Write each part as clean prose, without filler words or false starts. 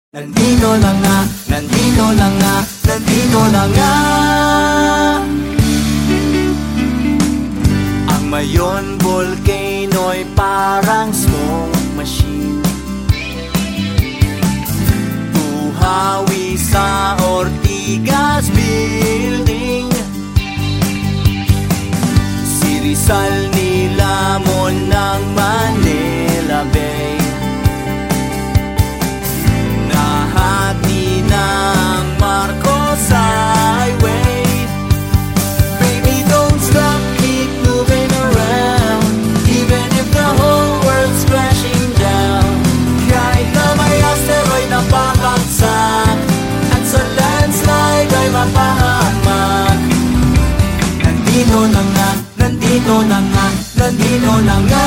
Nandito na nga, nandito na nga, nandito na nga ang Mayon Volcano'y parang smoke machine. Buhawi sa Ortigas Building, si Rizal nilamon ng Manila Bay. Nahati ng Marcos Highway. Baby, don't stop, keep moving around, even if the whole world's crashing down. Kahit na may asteroid na babagsak at sa landslide ay mapahamak. Nandito na nga, nandito na nga, nandito na nga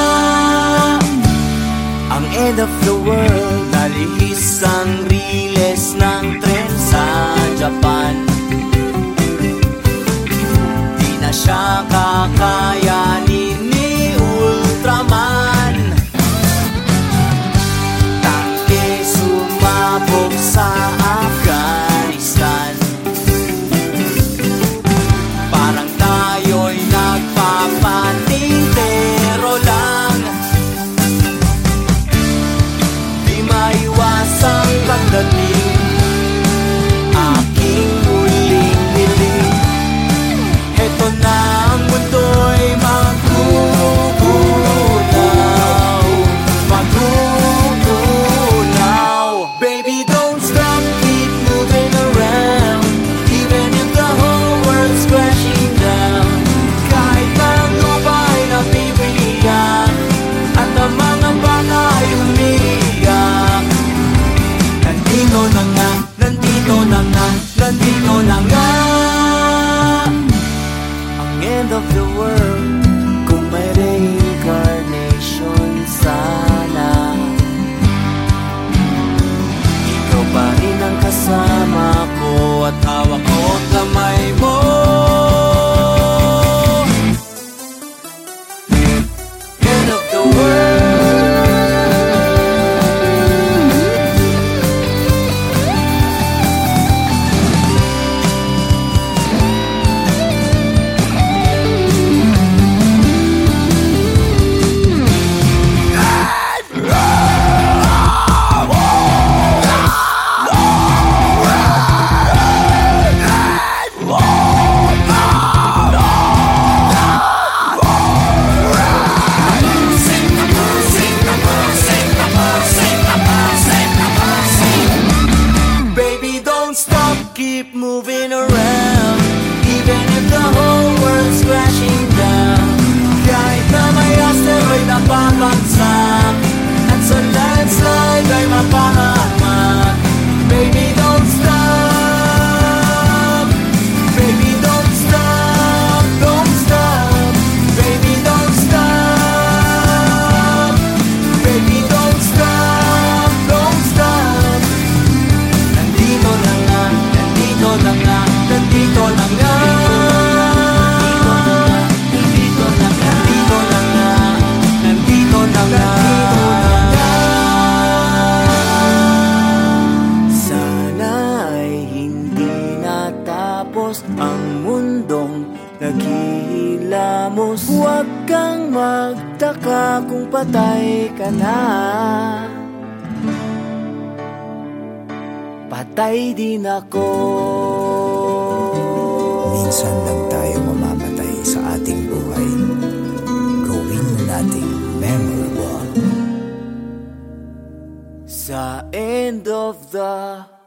ang end of the world. Nalihis ang riles ng tren sa Japan. Di na siya kakayanin ni Ultraman. Tangke sumabog sa Afghanistan. Parang tayo'y nagpapatintero lang. Maiwasang pagdating aking huling hiling. Heto na ang mundo'y magugulaw, magugulaw. Baby, don't stop, keep moving around, even if the whole world's crashing down. Kahit na ang lupa'y nabibiyak at ang mga bagay umiiyak. Nandito na nga, nandito na nga, nandito na nga ang end of the world. Kung may reincarnation sana, ikaw pa rin ang kasama ko at hawak ko ang kamay mo. End of the world. Keep moving around, even if the whole world's crashing down. Kahit na may asteroid na babagsak at sa landslide ay mapahamak. Baby, don't stop, baby, don't stop, don't stop, baby, don't stop, baby, don't stop, don't stop. Nandito na nga, nandito na nga, nandito na nga, nandito na nga, nandito na nga. Sana ay hindi natapos ang mundong naghihilamos. Huwag kang magtaka kung patay ka na. Patay din ako. Minsan lang tayo mamamatay sa ating buhay. Gawin nating memorable. Sa end of the